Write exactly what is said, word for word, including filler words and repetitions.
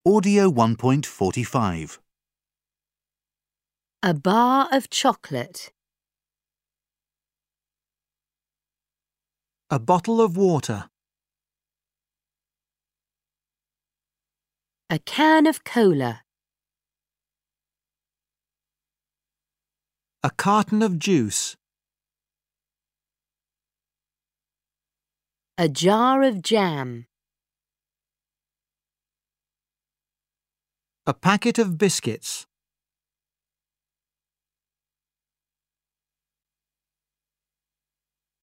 Audio one point forty-five. A bar of chocolate. A bottle of water. A can of cola. A carton of juice. A jar of jam. A packet of biscuits.